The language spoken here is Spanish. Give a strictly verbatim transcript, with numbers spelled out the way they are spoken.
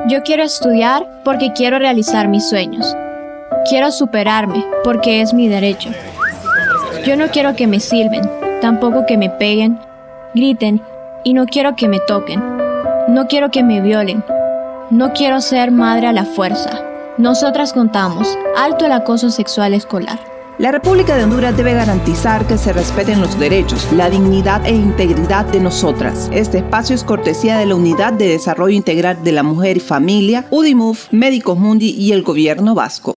Yo quiero estudiar porque quiero realizar mis sueños. Quiero superarme porque es mi derecho. Yo no quiero que me silben, tampoco que me peguen, griten y no quiero que me toquen. No quiero que me violen. No quiero ser madre a la fuerza. Nosotras contamos. Alto el acoso sexual escolar. La República de Honduras debe garantizar que se respeten los derechos, la dignidad e integridad de nosotras. Este espacio es cortesía de la Unidad de Desarrollo Integral de la Mujer y Familia, UDIMUF, Médicos Mundi y el Gobierno Vasco.